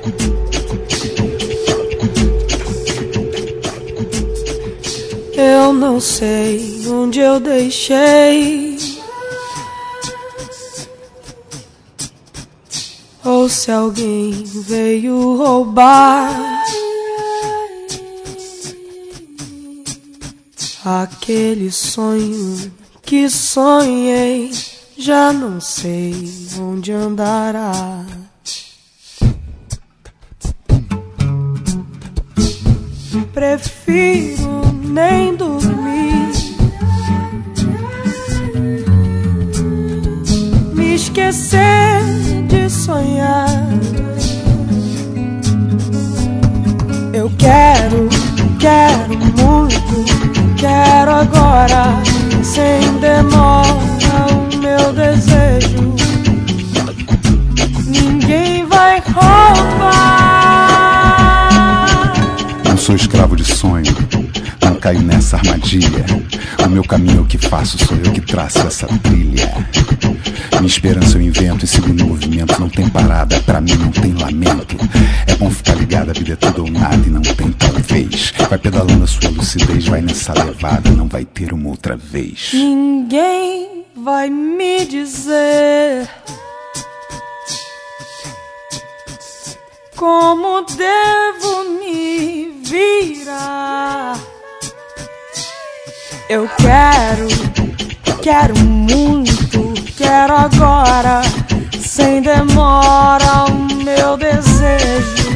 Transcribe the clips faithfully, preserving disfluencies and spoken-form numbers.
Eu não sei onde eu deixei, ou se alguém veio roubar aquele sonho que sonhei. Já não sei onde andará. Prefiro nem dormir, me esquecer de sonhar. Eu quero, quero muito, quero agora, sem demora, o meu desejo. Ninguém vai roubar. Não sou escravo de sonho, não caio nessa armadilha. O meu caminho é o que faço, sou eu que traço essa trilha. Minha esperança eu invento e sigo no movimento. Não tem parada, pra mim não tem lamento. É bom ficar ligado, a vida é tudo ou nada e não tem talvez. Vai pedalando a sua lucidez, vai nessa levada, não vai ter uma outra vez. Ninguém vai me dizer como devo me virar. Eu quero, quero muito, quero agora, sem demora, o meu desejo.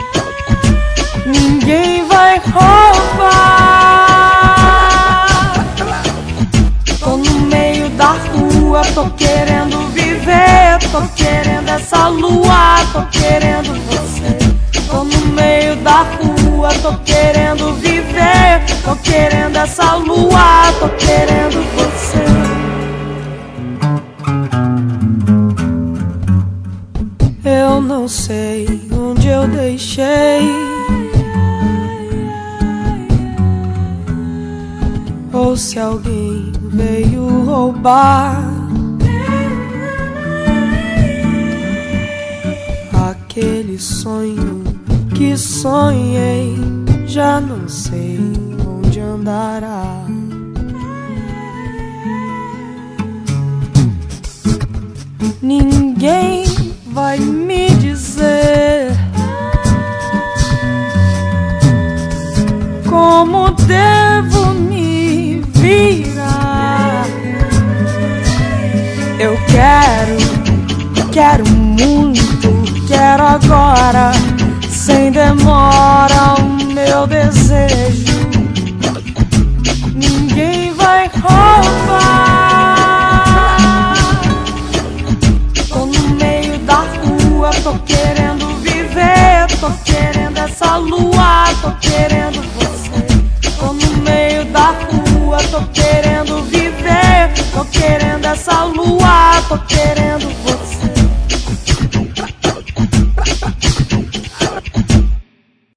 Ninguém vai roubar. Tô no meio da rua, tô querendo viver, tô querendo essa lua, tô querendo você. Tô no meio da rua, tô querendo viver, tô querendo essa lua, tô querendo você. Eu não sei onde eu deixei, ou se alguém veio roubar aquele sonho que sonhei. Já não sei onde andará. Ninguém vai me dizer como devo me virar. Eu quero, quero muito, quero agora, sem demora, o meu desejo. Ninguém vai roubar. Tô no meio da rua, tô querendo viver, tô querendo essa lua, tô querendo você. Tô no meio da rua, tô querendo viver, tô querendo essa lua, tô querendo